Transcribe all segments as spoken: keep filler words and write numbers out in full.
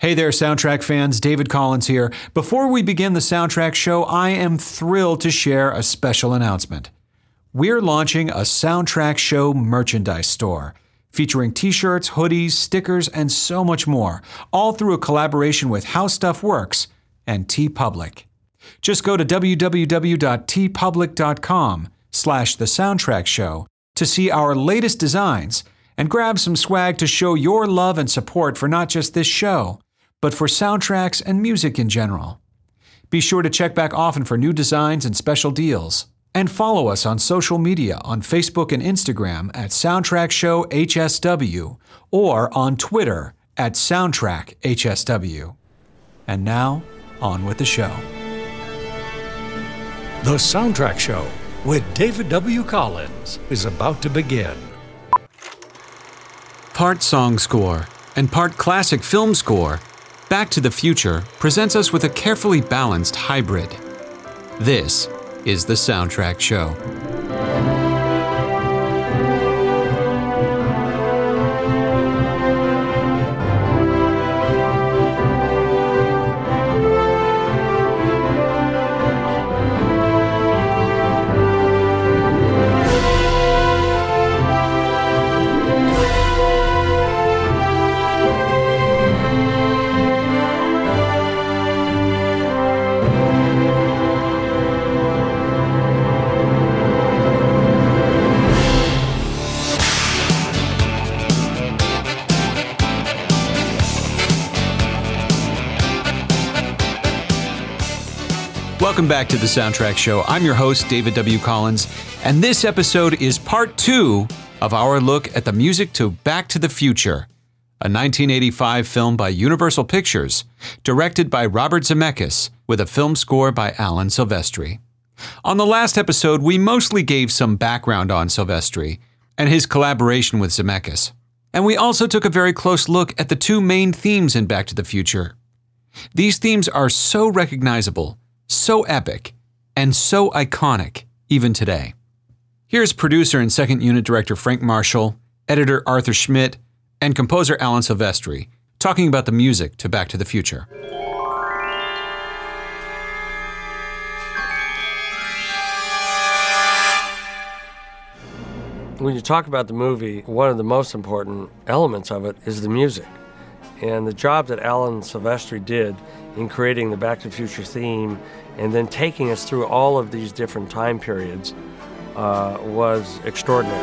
Hey there, Soundtrack fans. David Collins here. Before we begin the Soundtrack Show, I am thrilled to share a special announcement. We're launching a Soundtrack Show merchandise store featuring t-shirts, hoodies, stickers, and so much more, all through a collaboration with How Stuff Works and TeePublic. Just go to www.teepublic.com slash the Soundtrack Show to see our latest designs and grab some swag to show your love and support for not just this show, but for soundtracks and music in general. Be sure to check back often for new designs and special deals. And follow us on social media on Facebook and Instagram at Soundtrack Show H S W or on Twitter at Soundtrack H S W. And now, on with the show. The Soundtrack Show with David W. Collins is about to begin. Part song score and part classic film score, Back to the Future presents us with a carefully balanced hybrid. This is the Soundtrack Show. Welcome back to the Soundtrack Show. I'm your host, David W. Collins, and this episode is part two of our look at the music to Back to the Future, a nineteen eighty-five film by Universal Pictures, directed by Robert Zemeckis, with a film score by Alan Silvestri. On the last episode, we mostly gave some background on Silvestri and his collaboration with Zemeckis, and we also took a very close look at the two main themes in Back to the Future. These themes are so recognizable, so epic, and so iconic, even today. Here's producer and second unit director Frank Marshall, editor Arthur Schmidt, and composer Alan Silvestri talking about the music to Back to the Future. When you talk about the movie, one of the most important elements of it is the music. And the job that Alan Silvestri did in creating the Back to the Future theme and then taking us through all of these different time periods uh, was extraordinary.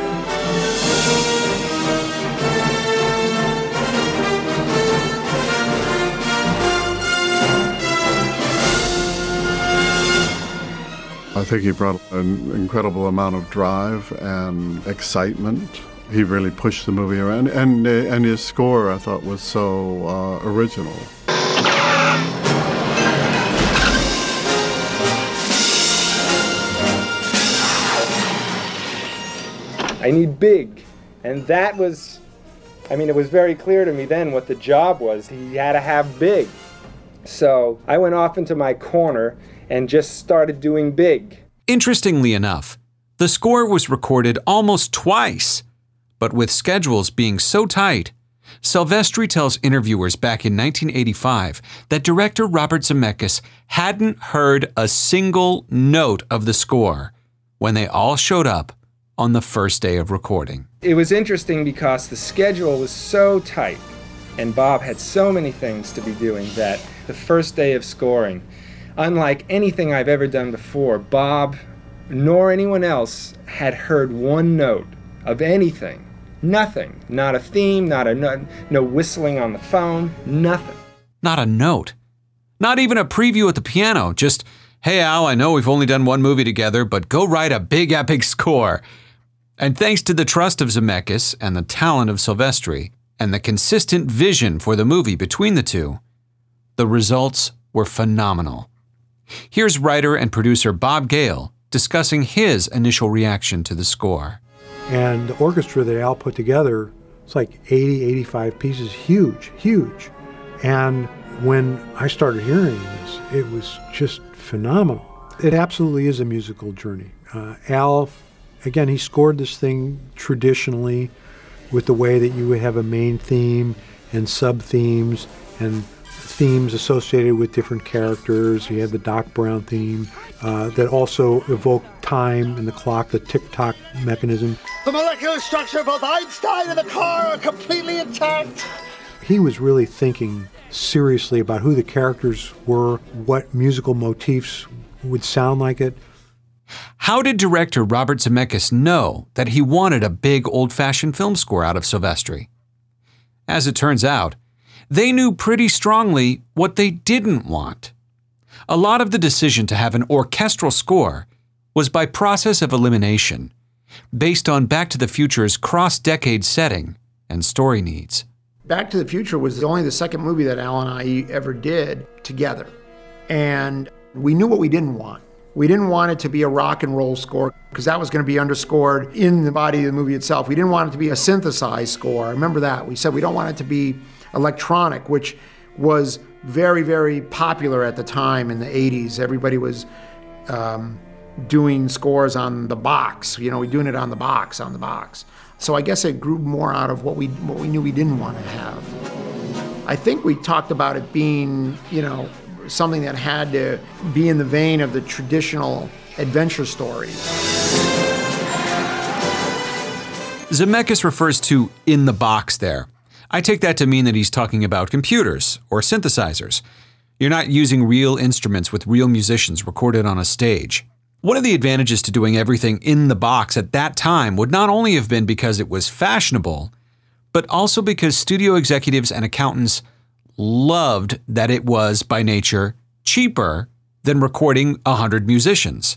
I think he brought an incredible amount of drive and excitement. He really pushed the movie around, and uh, and his score, I thought, was so uh, original. I need big, and that was, I mean, it was very clear to me then what the job was. He had to have big. So I went off into my corner and just started doing big. Interestingly enough, the score was recorded almost twice. But with schedules being so tight, Silvestri tells interviewers back in nineteen eighty-five that director Robert Zemeckis hadn't heard a single note of the score when they all showed up on the first day of recording. It was interesting because the schedule was so tight and Bob had so many things to be doing that the first day of scoring, unlike anything I've ever done before, Bob nor anyone else had heard one note of anything. Nothing. Not a theme, not a no, no whistling on the phone, nothing. Not a note. Not even a preview at the piano. Just, hey Al, I know we've only done one movie together, but go write a big epic score. And thanks to the trust of Zemeckis and the talent of Silvestri and the consistent vision for the movie between the two, the results were phenomenal. Here's writer and producer Bob Gale discussing his initial reaction to the score. And the orchestra that Al put together, it's like eighty, eighty-five pieces, huge, huge. And when I started hearing this, it was just phenomenal. It absolutely is a musical journey. Uh, Al, again, he scored this thing traditionally with the way that you would have a main theme and sub-themes and themes associated with different characters. He had the Doc Brown theme uh, that also evoked time and the clock, the tick-tock mechanism. The molecular structure of both Einstein and the car are completely intact. He was really thinking seriously about who the characters were, what musical motifs would sound like it. How did director Robert Zemeckis know that he wanted a big old-fashioned film score out of Silvestri? As it turns out, they knew pretty strongly what they didn't want. A lot of the decision to have an orchestral score was by process of elimination, based on Back to the Future's cross-decade setting and story needs. Back to the Future was only the second movie that Al and I ever did together. And we knew what we didn't want. We didn't want it to be a rock and roll score because that was going to be underscored in the body of the movie itself. We didn't want it to be a synthesized score. I remember that. We said we don't want it to be electronic, which was very, very popular at the time in the eighties. Everybody was um, doing scores on the box. You know, we're doing it on the box, on the box. So I guess it grew more out of what we what we knew we didn't want to have. I think we talked about it being, you know, something that had to be in the vein of the traditional adventure stories. Zemeckis refers to "in the box" there. I take that to mean that he's talking about computers or synthesizers. You're not using real instruments with real musicians recorded on a stage. One of the advantages to doing everything in the box at that time would not only have been because it was fashionable, but also because studio executives and accountants loved that it was, by nature, cheaper than recording a hundred musicians.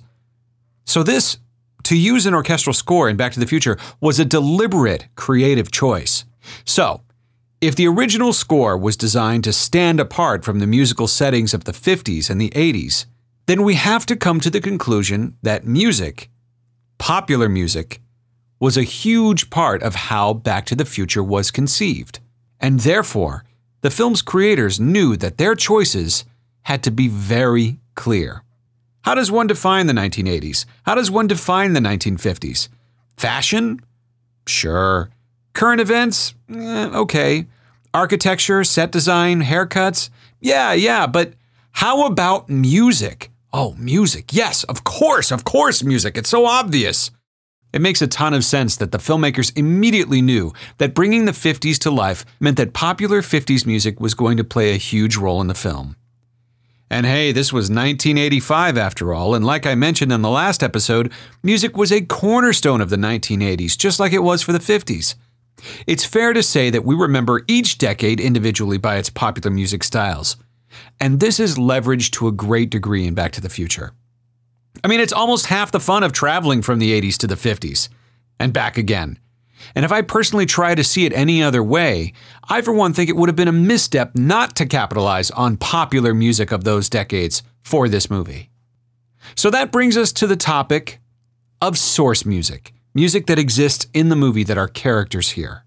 So this, to use an orchestral score in Back to the Future, was a deliberate creative choice. So, if the original score was designed to stand apart from the musical settings of the fifties and the eighties, then we have to come to the conclusion that music, popular music, was a huge part of how Back to the Future was conceived. And therefore, the film's creators knew that their choices had to be very clear. How does one define the nineteen eighties? How does one define the nineteen fifties? Fashion? Sure. Current events? Eh, okay. Architecture, set design, haircuts? Yeah, yeah, but how about music? Oh, music. Yes, of course, of course, music. It's so obvious. It makes a ton of sense that the filmmakers immediately knew that bringing the fifties to life meant that popular fifties music was going to play a huge role in the film. And hey, this was nineteen eighty-five after all, and like I mentioned in the last episode, music was a cornerstone of the nineteen eighties, just like it was for the fifties. It's fair to say that we remember each decade individually by its popular music styles. And this is leveraged to a great degree in Back to the Future. I mean, it's almost half the fun of traveling from the eighties to the fifties and back again. And if I personally try to see it any other way, I for one think it would have been a misstep not to capitalize on popular music of those decades for this movie. So that brings us to the topic of source music, music that exists in the movie that our characters hear.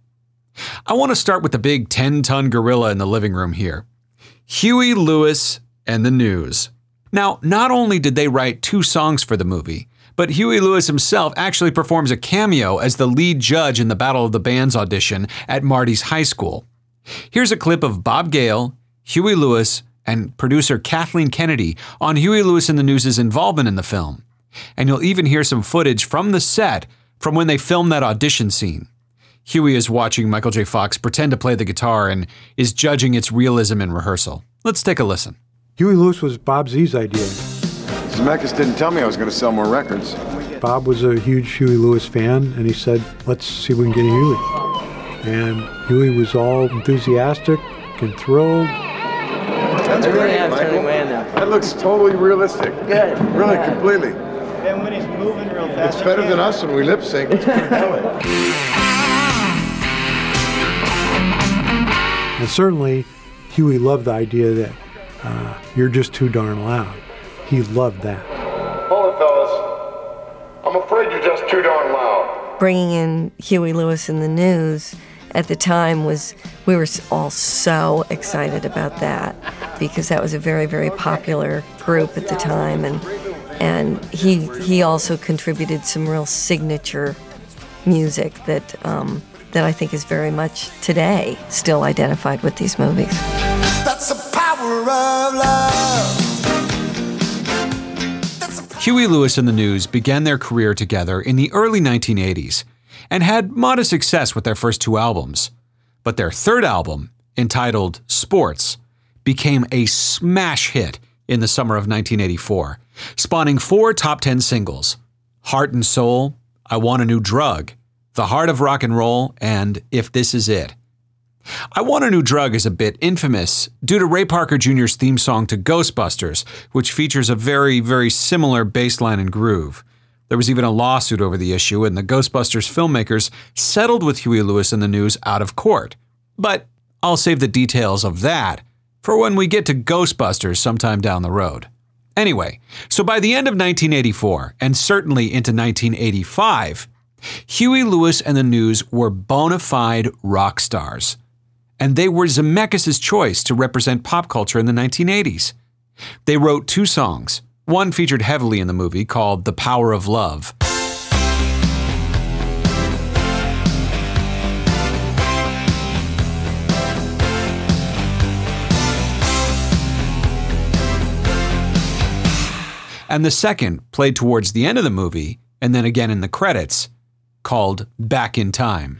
I want to start with the big ten-ton gorilla in the living room here. Huey Lewis and the News. Now, not only did they write two songs for the movie, but Huey Lewis himself actually performs a cameo as the lead judge in the Battle of the Bands audition at Marty's high school. Here's a clip of Bob Gale, Huey Lewis, and producer Kathleen Kennedy on Huey Lewis and the News' involvement in the film. And you'll even hear some footage from the set from when they filmed that audition scene. Huey is watching Michael J. Fox pretend to play the guitar and is judging its realism in rehearsal. Let's take a listen. Huey Lewis was Bob Z's idea. Zemeckis didn't tell me I was going to sell more records. Bob was a huge Huey Lewis fan, and he said, let's see if we can get Huey. And Huey was all enthusiastic and thrilled. That's great, Michael. That looks totally realistic. Good. Really, yeah. completely. And when he's moving real fast, It's better than us when we lip sync. It's pretty good. And certainly, Huey loved the idea that uh, you're just too darn loud. He loved that. Hold it, fellas. I'm afraid you're just too darn loud. Bringing in Huey Lewis and the News at the time was, we were all so excited about that because that was a very, very popular group at the time. And and he he also contributed some real signature music that um, that I think is very much today still identified with these movies. That's the power power of love. Huey Lewis and the News began their career together in the early nineteen eighties and had modest success with their first two albums. But their third album, entitled Sports, became a smash hit in the summer of nineteen eighty-four, spawning four top ten singles: Heart and Soul, I Want a New Drug, The Heart of Rock and Roll, and If This Is It. I Want a New Drug is a bit infamous due to Ray Parker Junior's theme song to Ghostbusters, which features a very, very similar bass line and groove. There was even a lawsuit over the issue, and the Ghostbusters filmmakers settled with Huey Lewis and the News out of court. But I'll save the details of that for when we get to Ghostbusters sometime down the road. Anyway, so by the end of nineteen eighty-four, and certainly into nineteen eighty-five, Huey Lewis and the News were bona fide rock stars. And they were Zemeckis' choice to represent pop culture in the nineteen eighties. They wrote two songs. One featured heavily in the movie, called The Power of Love. And the second, played towards the end of the movie, and then again in the credits, called Back in Time.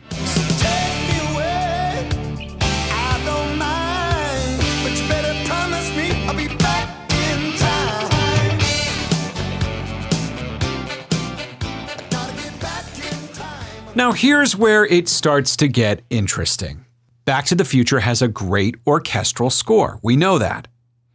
Now here's where it starts to get interesting. Back to the Future has a great orchestral score. We know that.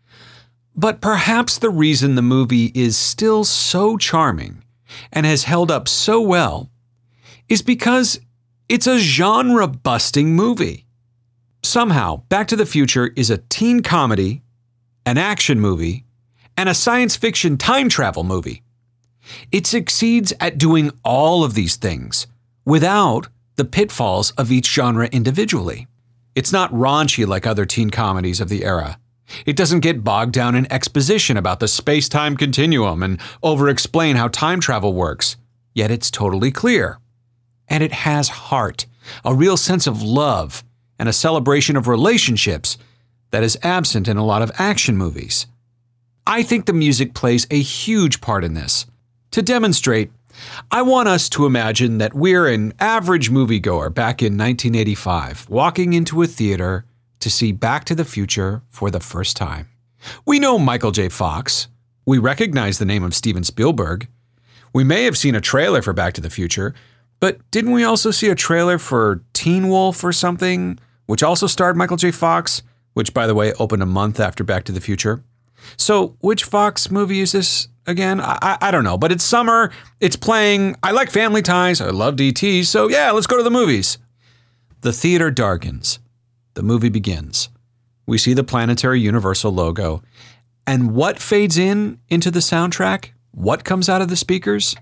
But perhaps the reason the movie is still so charming and has held up so well is because it's a genre-busting movie. Somehow, Back to the Future is a teen comedy, an action movie, and a science fiction time travel movie. It succeeds at doing all of these things without the pitfalls of each genre individually. It's not raunchy like other teen comedies of the era. It doesn't get bogged down in exposition about the space-time continuum and over-explain how time travel works. Yet it's totally clear. And it has heart, a real sense of love, and a celebration of relationships that is absent in a lot of action movies. I think the music plays a huge part in this. To demonstrate, I want us to imagine that we're an average moviegoer back in nineteen eighty-five, walking into a theater to see Back to the Future for the first time. We know Michael J. Fox. We recognize the name of Steven Spielberg. We may have seen a trailer for Back to the Future, but didn't we also see a trailer for Teen Wolf or something, which also starred Michael J. Fox, which, by the way, opened a month after Back to the Future? So which Fox movie is this again? I, I, I don't know, but it's summer, it's playing, I like Family Ties, I love D T, so yeah, let's go to the movies. The theater darkens. The movie begins. We see the Planetary Universal logo. And what fades in into the soundtrack? What comes out of the speakers?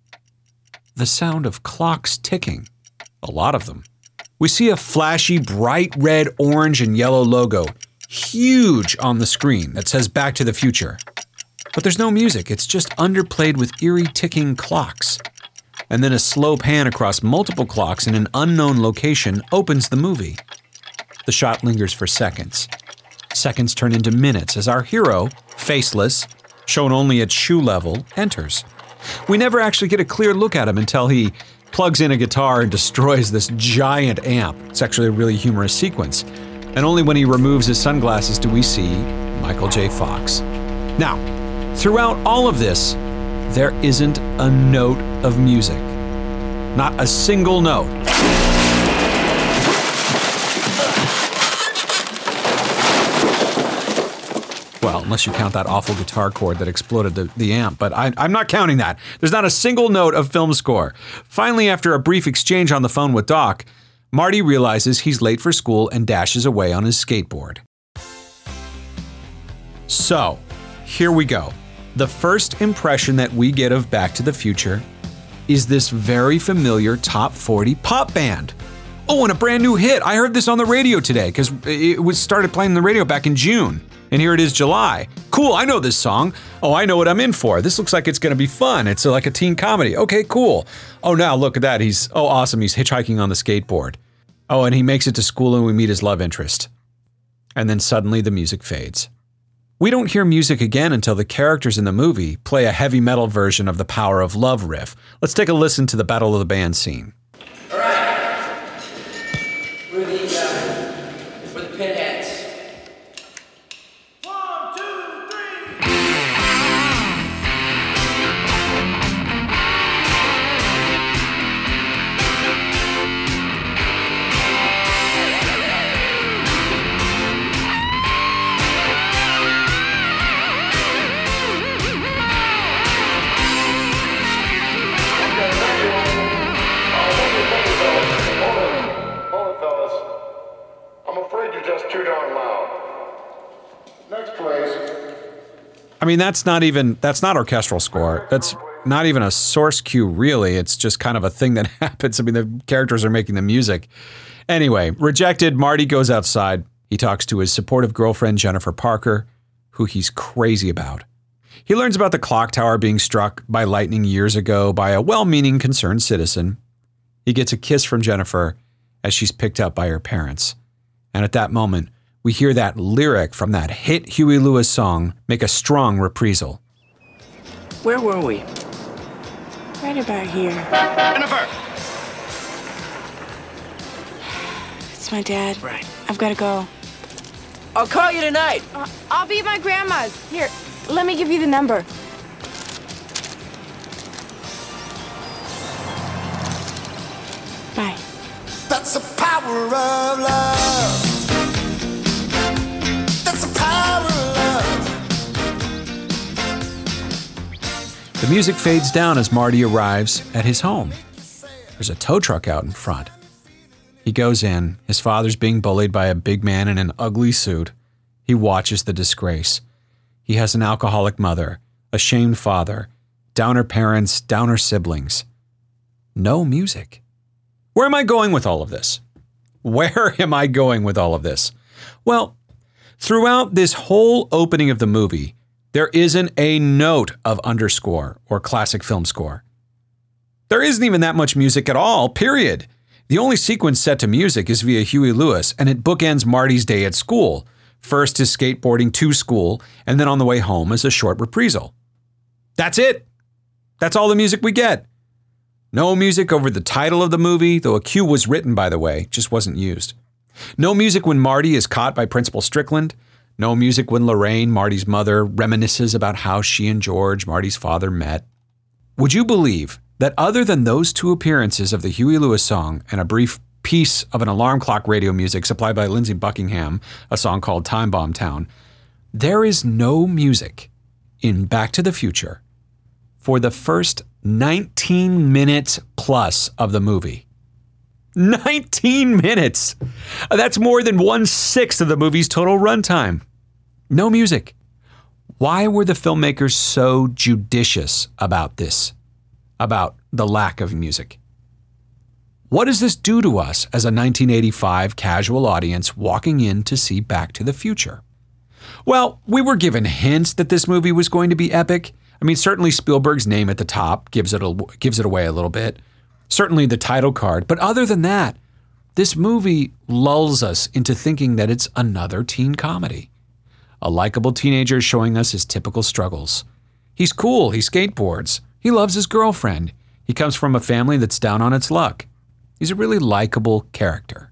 The sound of clocks ticking. A lot of them. We see a flashy, bright red, orange, and yellow logo, huge on the screen, that says Back to the Future. But there's no music. It's just underplayed with eerie ticking clocks. And then a slow pan across multiple clocks in an unknown location opens the movie. The shot lingers for seconds. Seconds turn into minutes as our hero, faceless, shown only at shoe level, enters. We never actually get a clear look at him until he plugs in a guitar and destroys this giant amp. It's actually a really humorous sequence. And only when he removes his sunglasses do we see Michael J. Fox. Now, throughout all of this, there isn't a note of music. Not a single note. Well, unless you count that awful guitar chord that exploded the, the amp, but I, I'm not counting that. There's not a single note of film score. Finally, after a brief exchange on the phone with Doc, Marty realizes he's late for school and dashes away on his skateboard. So, here we go. The first impression that we get of Back to the Future is this very familiar top forty pop band. Oh, and a brand new hit. I heard this on the radio today because it was started playing on the radio back in June. And here it is July. Cool, I know this song. Oh, I know what I'm in for. This looks like it's going to be fun. It's like a teen comedy. Okay, cool. Oh, now look at that. He's, oh, awesome. He's hitchhiking on the skateboard. Oh, and he makes it to school and we meet his love interest. And then suddenly the music fades. We don't hear music again until the characters in the movie play a heavy metal version of the Power of Love riff. Let's take a listen to the Battle of the Bands scene. All right. We're the, uh, we're the Pinheads. One, two, three. Just too darn loud. Next, please. I mean, that's not even, that's not orchestral score. That's not even a source cue, really. It's just kind of a thing that happens. I mean, the characters are making the music. Anyway, rejected, Marty goes outside. He talks to his supportive girlfriend, Jennifer Parker, who he's crazy about. He learns about the clock tower being struck by lightning years ago by a well-meaning, concerned citizen. He gets a kiss from Jennifer as she's picked up by her parents. And at that moment, we hear that lyric from that hit Huey Lewis song make a strong reprisal. Where were we? Right about here. Jennifer! It's my dad. Right. I've got to go. I'll call you tonight. Uh, I'll be at my grandma's. Here, let me give you the number. Bye. That's the power of love. That's the power of love. The music fades down as Marty arrives at his home. There's a tow truck out in front. He goes in. His father's being bullied by a big man in an ugly suit. He watches the disgrace. He has an alcoholic mother, a shamed father, downer parents, downer siblings. No music. Where am I going with all of this? Where am I going with all of this? Well, throughout this whole opening of the movie, there isn't a note of underscore or classic film score. There isn't even that much music at all, period. The only sequence set to music is via Huey Lewis, and it bookends Marty's day at school. First is skateboarding to school, and then on the way home is a short reprisal. That's it. That's all the music we get. No music over the title of the movie, though a cue was written, by the way, just wasn't used. No music when Marty is caught by Principal Strickland. No music when Lorraine, Marty's mother, reminisces about how she and George, Marty's father, met. Would you believe that other than those two appearances of the Huey Lewis song and a brief piece of an alarm clock radio music supplied by Lindsey Buckingham, a song called Time Bomb Town, there is no music in Back to the Future for the first nineteen minutes plus of the movie. nineteen minutes! That's more than one-sixth of the movie's total runtime. No music. Why were the filmmakers so judicious about this? About the lack of music? What does this do to us as a nineteen eighty-five casual audience walking in to see Back to the Future? Well, we were given hints that this movie was going to be epic. I mean, certainly Spielberg's name at the top gives it a, gives it away a little bit. Certainly the title card. But other than that, this movie lulls us into thinking that it's another teen comedy. A likable teenager showing us his typical struggles. He's cool. He skateboards. He loves his girlfriend. He comes from a family that's down on its luck. He's a really likable character.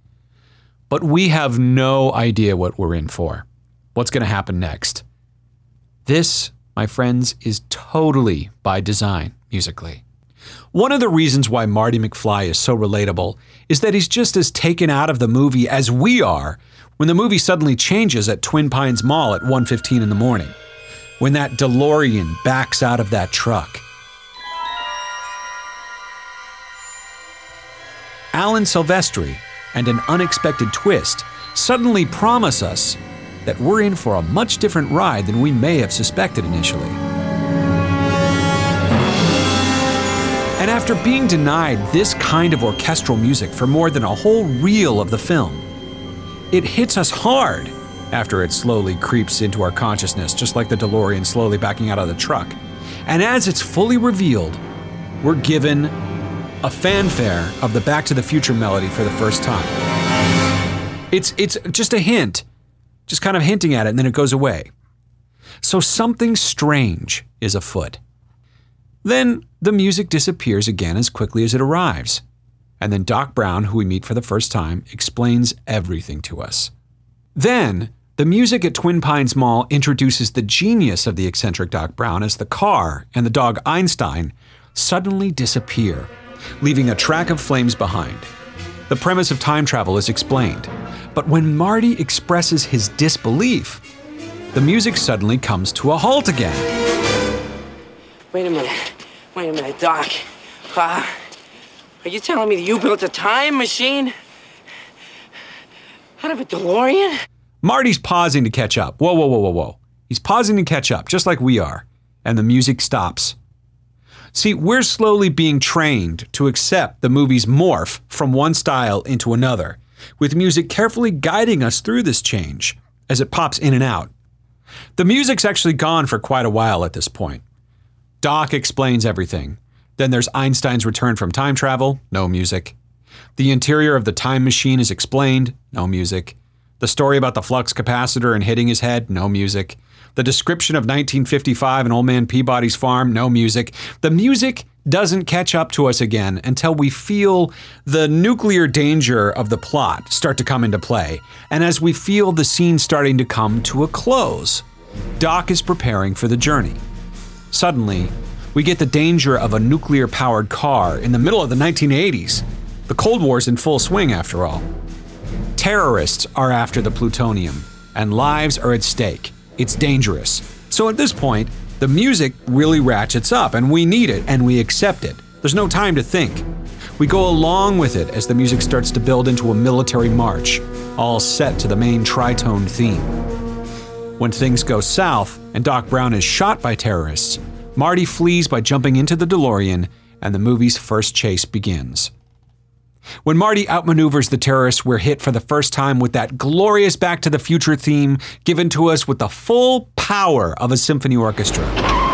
But we have no idea what we're in for. What's going to happen next? This, my friends, is totally by design musically. One of the reasons why Marty McFly is so relatable is that he's just as taken out of the movie as we are when the movie suddenly changes at Twin Pines Mall at one fifteen in the morning, when that DeLorean backs out of that truck. Alan Silvestri and an unexpected twist suddenly promise us that we're in for a much different ride than we may have suspected initially. And after being denied this kind of orchestral music for more than a whole reel of the film, it hits us hard after it slowly creeps into our consciousness, just like the DeLorean slowly backing out of the truck. And as it's fully revealed, we're given a fanfare of the Back to the Future melody for the first time. It's, it's just a hint, just kind of hinting at it, and then it goes away. So something strange is afoot. Then the music disappears again as quickly as it arrives. And then Doc Brown, who we meet for the first time, explains everything to us. Then, the music at Twin Pines Mall introduces the genius of the eccentric Doc Brown as the car and the dog Einstein suddenly disappear, leaving a track of flames behind. The premise of time travel is explained, but when Marty expresses his disbelief, the music suddenly comes to a halt again. Wait a minute. Wait a minute, Doc. Uh, are you telling me that you built a time machine out of a DeLorean? Marty's pausing to catch up. Whoa, whoa, whoa, whoa, whoa. He's pausing to catch up, just like we are. And the music stops. See, we're slowly being trained to accept the movie's morph from one style into another, with music carefully guiding us through this change as it pops in and out. The music's actually gone for quite a while at this point. Doc explains everything. Then there's Einstein's return from time travel, no music. The interior of the time machine is explained, no music. The story about the flux capacitor and hitting his head, no music. The description of nineteen fifty-five and Old Man Peabody's farm, no music. The music doesn't catch up to us again until we feel the nuclear danger of the plot start to come into play, and as we feel the scene starting to come to a close. Doc is preparing for the journey. Suddenly, we get the danger of a nuclear-powered car in the middle of the nineteen eighties. The Cold War's in full swing, after all. Terrorists are after the plutonium, and lives are at stake. It's dangerous. So at this point, the music really ratchets up, and we need it, and we accept it. There's no time to think. We go along with it as the music starts to build into a military march, all set to the main tritone theme. When things go south and Doc Brown is shot by terrorists, Marty flees by jumping into the DeLorean, and the movie's first chase begins. When Marty outmaneuvers the terrorists, we're hit for the first time with that glorious Back to the Future theme given to us with the full power of a symphony orchestra.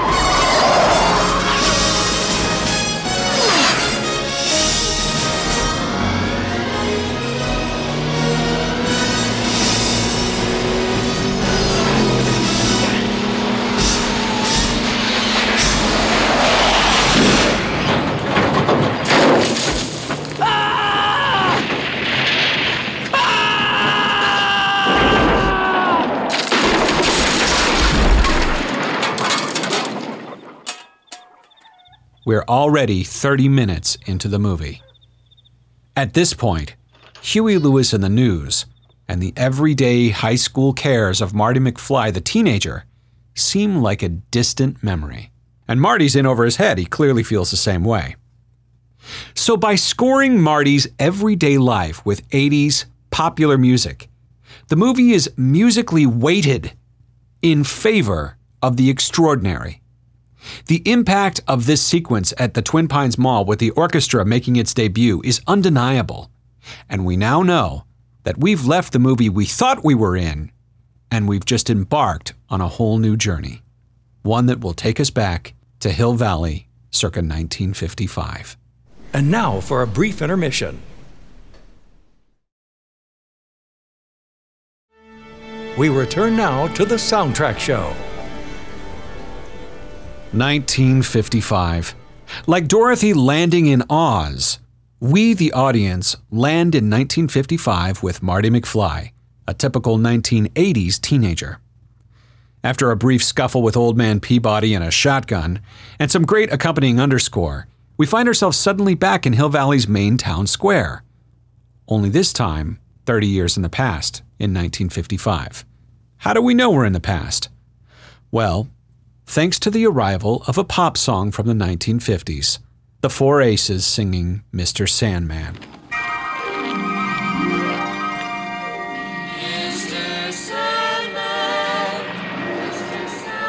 We're already thirty minutes into the movie. At this point, Huey Lewis and the News and the everyday high school cares of Marty McFly the teenager seem like a distant memory. And Marty's in over his head. He clearly feels the same way. So by scoring Marty's everyday life with eighties popular music, the movie is musically weighted in favor of the extraordinary. The impact of this sequence at the Twin Pines Mall with the orchestra making its debut is undeniable, and we now know that we've left the movie we thought we were in, and we've just embarked on a whole new journey, one that will take us back to Hill Valley circa nineteen fifty-five. And now for a brief intermission. We return now to the Soundtrack Show. nineteen fifty-five. Like Dorothy landing in Oz, we, the audience, land in nineteen fifty-five with Marty McFly, a typical nineteen eighties teenager. After a brief scuffle with Old Man Peabody and a shotgun, and some great accompanying underscore, we find ourselves suddenly back in Hill Valley's main town square. Only this time, thirty years in the past, in nineteen fifty-five. How do we know we're in the past? Well, thanks to the arrival of a pop song from the nineteen fifties, the Four Aces singing Mister Sandman. Mister Sandman, Mister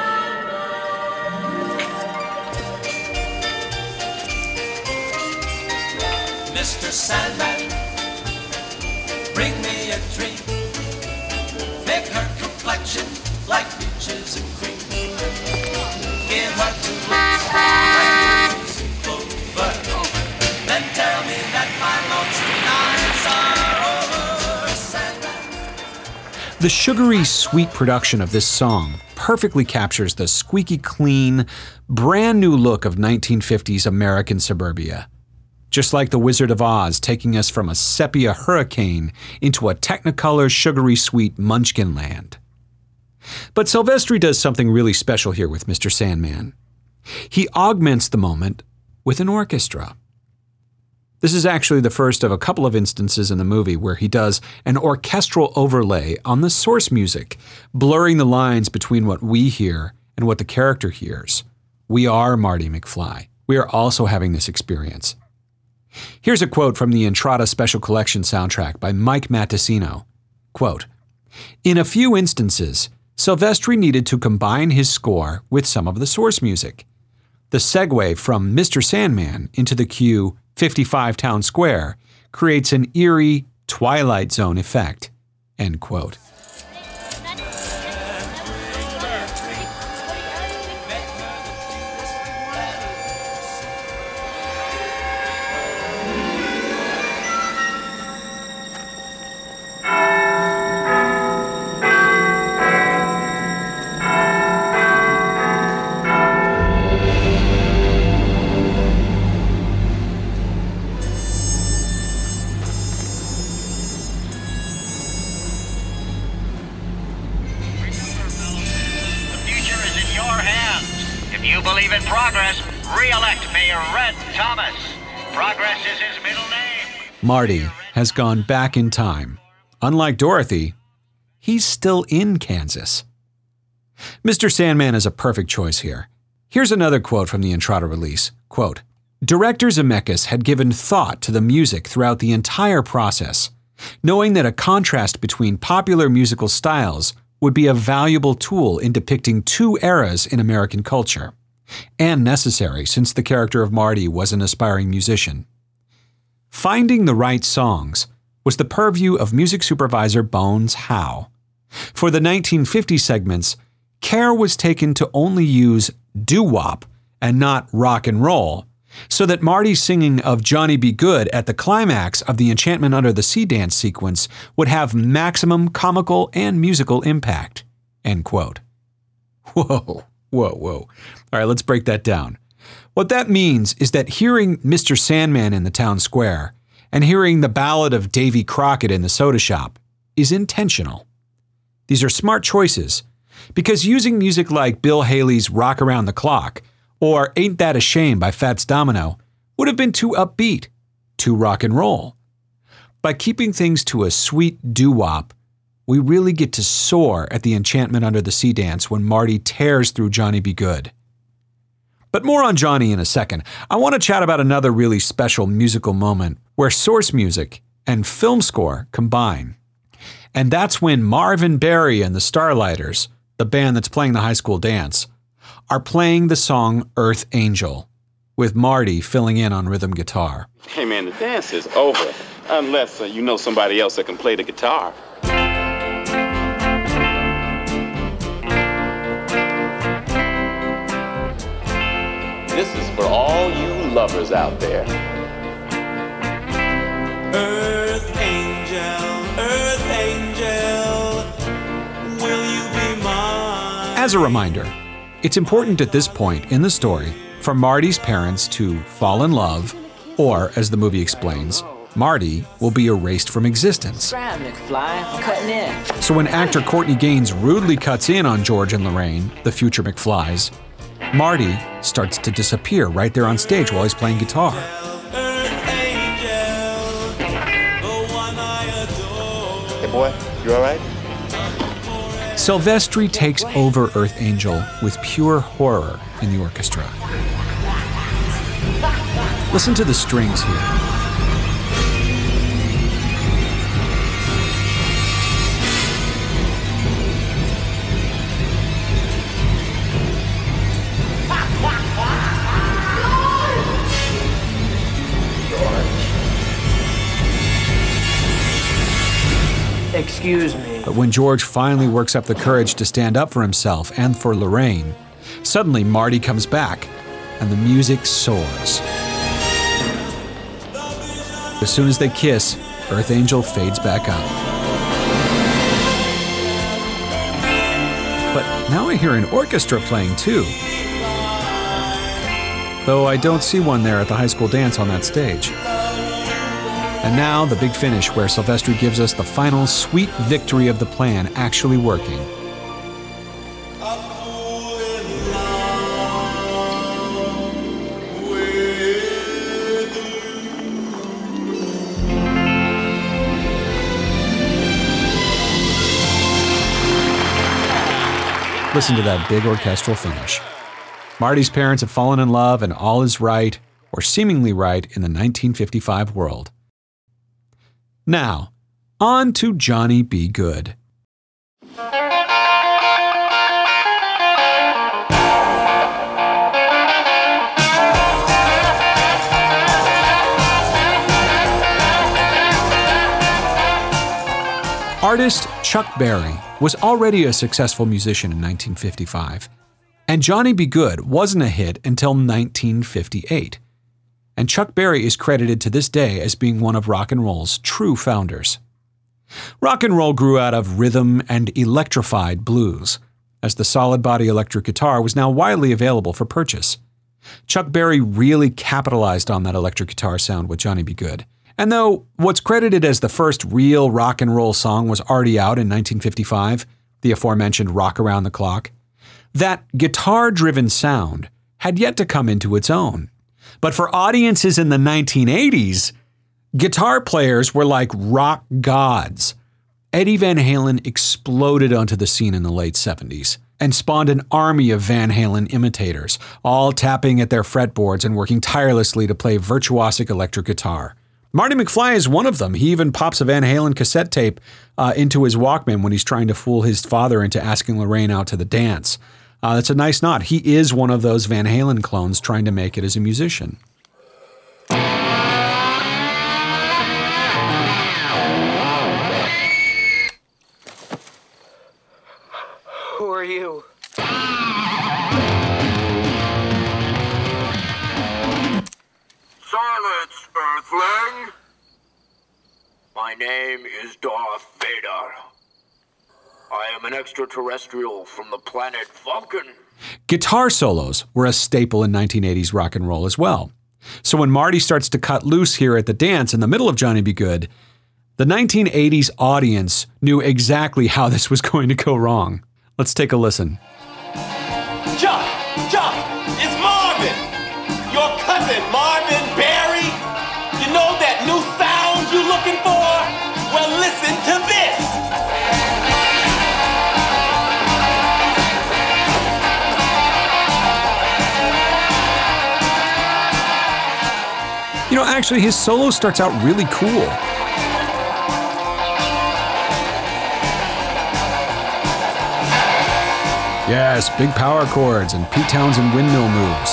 Sandman. Mister Sandman, bring me a dream. Make her complexion like peaches and cream. Give her two lips like music over. Then tell me that my lonesome nights are over, Sandman. The sugary, sweet production of this song perfectly captures the squeaky clean, brand new look of nineteen fifties American suburbia. Just like The Wizard of Oz taking us from a sepia hurricane into a technicolor, sugary sweet Munchkin land. But Silvestri does something really special here with Mister Sandman. He augments the moment with an orchestra. This is actually the first of a couple of instances in the movie where he does an orchestral overlay on the source music, blurring the lines between what we hear and what the character hears. We are Marty McFly. We are also having this experience. Here's a quote from the Entrada Special Collection soundtrack by Mike Matessino. Quote, "In a few instances, Silvestri needed to combine his score with some of the source music. The segue from Mister Sandman into the cue fifty-five Town Square creates an eerie Twilight Zone effect." End quote. Marty has gone back in time. Unlike Dorothy, he's still in Kansas. Mister Sandman is a perfect choice here. Here's another quote from the Entrada release. Quote, "Director Zemeckis had given thought to the music throughout the entire process, knowing that a contrast between popular musical styles would be a valuable tool in depicting two eras in American culture, and necessary since the character of Marty was an aspiring musician. Finding the right songs was the purview of music supervisor Bones Howe. For the nineteen fifty segments, care was taken to only use doo-wop and not rock and roll, so that Marty's singing of Johnny Be Good at the climax of the Enchantment Under the Sea dance sequence would have maximum comical and musical impact." End quote. Whoa, whoa, whoa. All right, let's break that down. What that means is that hearing Mister Sandman in the town square and hearing the Ballad of Davy Crockett in the soda shop is intentional. These are smart choices because using music like Bill Haley's Rock Around the Clock or Ain't That a Shame by Fats Domino would have been too upbeat, too rock and roll. By keeping things to a sweet doo-wop, we really get to soar at the Enchantment Under the Sea dance when Marty tears through Johnny Be Good. But more on Johnny in a second. I want to chat about another really special musical moment where source music and film score combine. And that's when Marvin Berry and the Starlighters, the band that's playing the high school dance, are playing the song Earth Angel, with Marty filling in on rhythm guitar. Hey man, the dance is over, unless uh, you know somebody else that can play the guitar. This is for all you lovers out there. Earth angel, earth angel, will you be mine? As a reminder, it's important at this point in the story for Marty's parents to fall in love, or, as the movie explains, Marty will be erased from existence. So when actor Courtney Gaines rudely cuts in on George and Lorraine, the future McFlys, Marty starts to disappear right there on stage while he's playing guitar. Hey boy, you all right? Silvestri takes over Earth Angel with pure horror in the orchestra. Listen to the strings here. Excuse me. But when George finally works up the courage to stand up for himself and for Lorraine, suddenly Marty comes back and the music soars. As soon as they kiss, Earth Angel fades back up. But now I hear an orchestra playing too. Though I don't see one there at the high school dance on that stage. And now the big finish where Silvestri gives us the final sweet victory of the plan actually working. Listen to that big orchestral finish. Marty's parents have fallen in love and all is right, or seemingly right, in the nineteen fifty-five world. Now, on to Johnny B. Goode. Artist Chuck Berry was already a successful musician in nineteen fifty-five, and Johnny B. Goode wasn't a hit until nineteen fifty-eight. And Chuck Berry is credited to this day as being one of rock and roll's true founders. Rock and roll grew out of rhythm and electrified blues, as the solid body electric guitar was now widely available for purchase. Chuck Berry really capitalized on that electric guitar sound with Johnny B. Goode. And though what's credited as the first real rock and roll song was already out in nineteen fifty-five, the aforementioned Rock Around the Clock, that guitar-driven sound had yet to come into its own. But for audiences in the nineteen eighties, guitar players were like rock gods. Eddie Van Halen exploded onto the scene in the late seventies and spawned an army of Van Halen imitators, all tapping at their fretboards and working tirelessly to play virtuosic electric guitar. Marty McFly is one of them. He even pops a Van Halen cassette tape uh, into his Walkman when he's trying to fool his father into asking Lorraine out to the dance. Uh, that's a nice nod. He is one of those Van Halen clones trying to make it as a musician. Who are you? Silence, Earthling! My name is Darth Vader. I am an extraterrestrial from the planet Vulcan. Guitar solos were a staple in nineteen eighties rock and roll as well. So when Marty starts to cut loose here at the dance in the middle of Johnny B. Goode, the nineteen eighties audience knew exactly how this was going to go wrong. Let's take a listen. Chuck! Chuck! It's Marvin! Your cousin, Marvin Berry! You know that new sound you looking for? Well, listen to this! You know, actually, his solo starts out really cool. Yes, big power chords and Pete Townsend windmill moves.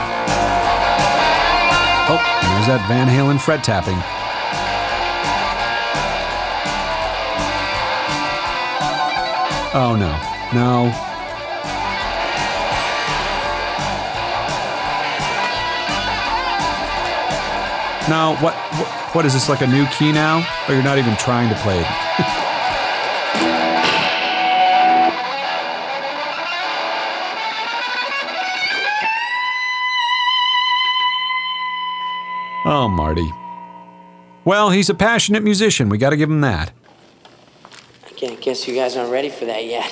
Oh, and there's that Van Halen fret tapping. Oh, no. No. No, what, what, what is this, like a new key now? Or you're not even trying to play it? Oh, Marty. Well, he's a passionate musician. We got to give him that. I can't guess you guys aren't ready for that yet.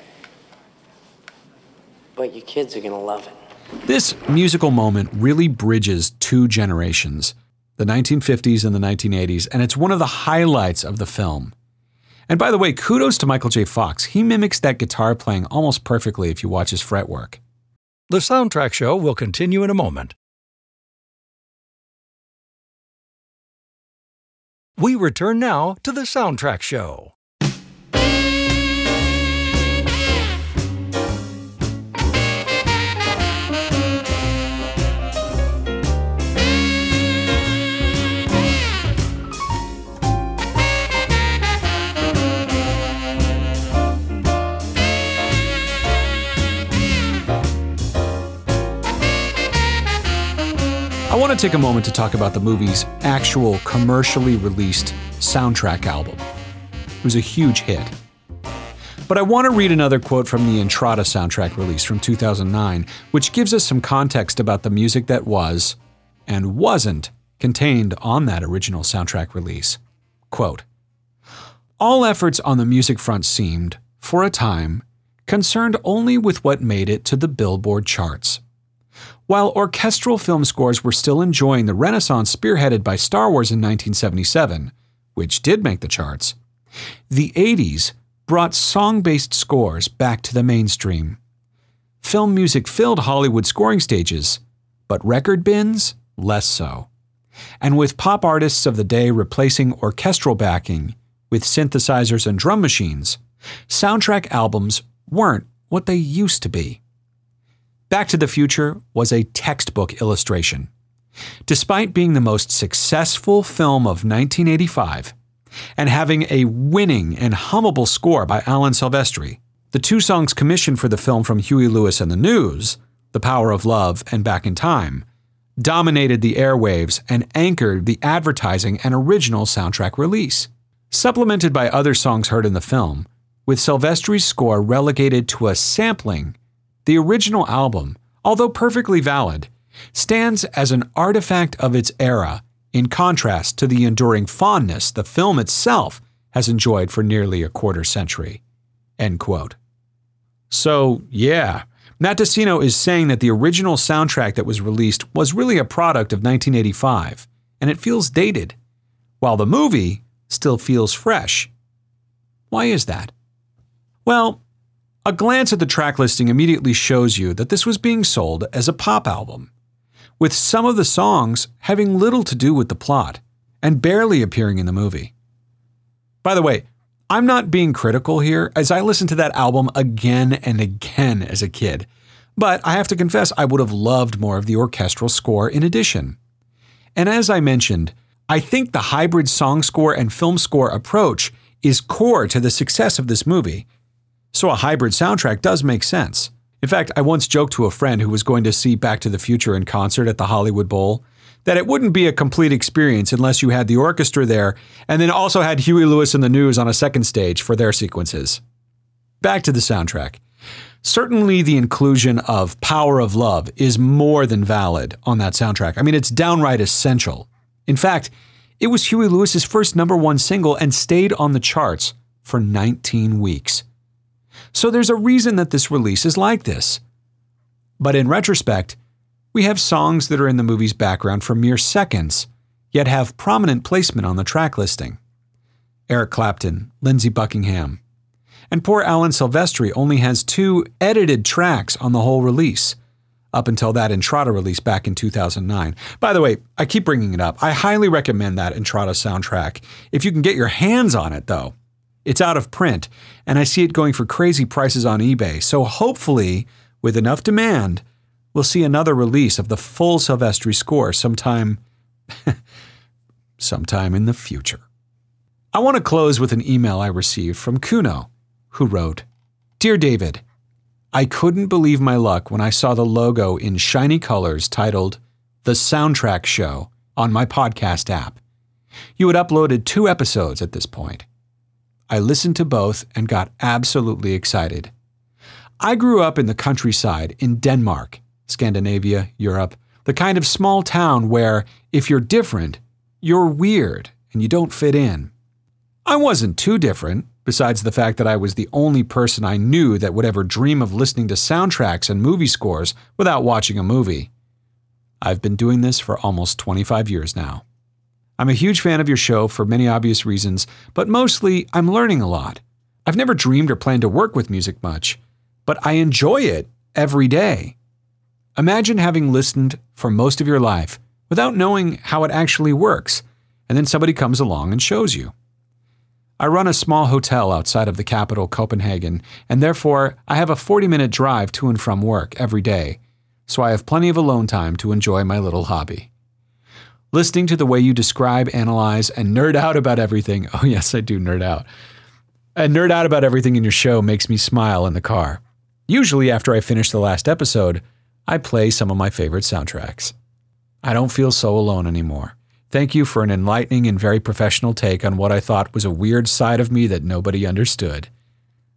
But your kids are gonna love it. This musical moment really bridges two generations, the nineteen fifties and the nineteen eighties, and it's one of the highlights of the film. And by the way, kudos to Michael J. Fox. He mimics that guitar playing almost perfectly if you watch his fretwork. The Soundtrack Show will continue in a moment. We return now to the Soundtrack Show. I want to take a moment to talk about the movie's actual commercially released soundtrack album. It was a huge hit. But I want to read another quote from the Entrada soundtrack release from two thousand nine, which gives us some context about the music that was, and wasn't, contained on that original soundtrack release. Quote, "All efforts on the music front seemed, for a time, concerned only with what made it to the Billboard charts. While orchestral film scores were still enjoying the renaissance spearheaded by Star Wars in nineteen seventy-seven, which did make the charts, the eighties brought song-based scores back to the mainstream. Film music filled Hollywood scoring stages, but record bins, less so. And with pop artists of the day replacing orchestral backing with synthesizers and drum machines, soundtrack albums weren't what they used to be. Back to the Future was a textbook illustration. Despite being the most successful film of nineteen eighty-five and having a winning and hummable score by Alan Silvestri, the two songs commissioned for the film from Huey Lewis and the News, The Power of Love and Back in Time, dominated the airwaves and anchored the advertising and original soundtrack release. Supplemented by other songs heard in the film, with Silvestri's score relegated to a sampling, the original album, although perfectly valid, stands as an artifact of its era in contrast to the enduring fondness the film itself has enjoyed for nearly a quarter century." End quote. So, yeah, Matt Decino is saying that the original soundtrack that was released was really a product of nineteen eighty-five, and it feels dated, while the movie still feels fresh. Why is that? Well, a glance at the track listing immediately shows you that this was being sold as a pop album, with some of the songs having little to do with the plot and barely appearing in the movie. By the way, I'm not being critical here, as I listened to that album again and again as a kid, but I have to confess I would have loved more of the orchestral score in addition. And as I mentioned, I think the hybrid song score and film score approach is core to the success of this movie, so a hybrid soundtrack does make sense. In fact, I once joked to a friend who was going to see Back to the Future in concert at the Hollywood Bowl that it wouldn't be a complete experience unless you had the orchestra there and then also had Huey Lewis and the News on a second stage for their sequences. Back to the soundtrack. Certainly the inclusion of Power of Love is more than valid on that soundtrack. I mean, it's downright essential. In fact, it was Huey Lewis's first number one single and stayed on the charts for nineteen weeks. So there's a reason that this release is like this. But in retrospect, we have songs that are in the movie's background for mere seconds, yet have prominent placement on the track listing. Eric Clapton, Lindsey Buckingham. And poor Alan Silvestri only has two edited tracks on the whole release, up until that Entrada release back in two thousand nine. By the way, I keep bringing it up. I highly recommend that Entrada soundtrack. If you can get your hands on it, though. It's out of print, and I see it going for crazy prices on eBay, so hopefully, with enough demand, we'll see another release of the full Silvestri score sometime, sometime in the future. I want to close with an email I received from Kuno, who wrote, "Dear David, I couldn't believe my luck when I saw the logo in shiny colors titled The Soundtrack Show on my podcast app. You had uploaded two episodes at this point. I listened to both and got absolutely excited. I grew up in the countryside in Denmark, Scandinavia, Europe, the kind of small town where, if you're different, you're weird and you don't fit in. I wasn't too different, besides the fact that I was the only person I knew that would ever dream of listening to soundtracks and movie scores without watching a movie. I've been doing this for almost twenty-five years now. I'm a huge fan of your show for many obvious reasons, but mostly I'm learning a lot. I've never dreamed or planned to work with music much, but I enjoy it every day. Imagine having listened for most of your life without knowing how it actually works, and then somebody comes along and shows you. I run a small hotel outside of the capital, Copenhagen, and therefore I have a forty-minute drive to and from work every day, so I have plenty of alone time to enjoy my little hobby. Listening to the way you describe, analyze, and nerd out about everything, oh yes, I do nerd out, and nerd out about everything in your show makes me smile in the car. Usually after I finish the last episode, I play some of my favorite soundtracks. I don't feel so alone anymore. Thank you for an enlightening and very professional take on what I thought was a weird side of me that nobody understood.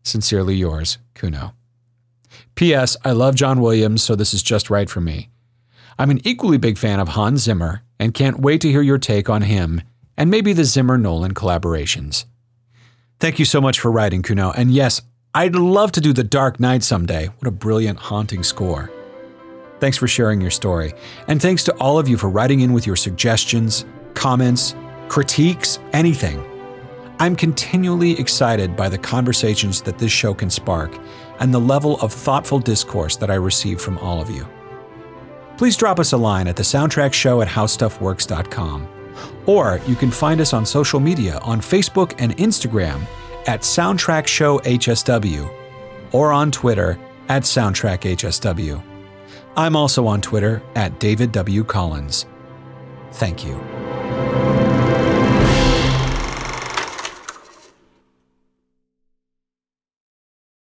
Sincerely yours, Kuno. P S. I love John Williams, so this is just right for me. I'm an equally big fan of Hans Zimmer and can't wait to hear your take on him and maybe the Zimmer-Nolan collaborations. Thank you so much for writing, Kuno. And yes, I'd love to do The Dark Knight someday. What a brilliant, haunting score. Thanks for sharing your story. And thanks to all of you for writing in with your suggestions, comments, critiques, anything. I'm continually excited by the conversations that this show can spark and the level of thoughtful discourse that I receive from all of you. Please drop us a line at the soundtrack show at how stuff works dot com. Or you can find us on social media on Facebook and Instagram at Soundtrack Show H S W or on Twitter at Soundtrack H S W. I'm also on Twitter at David W. Collins. Thank you.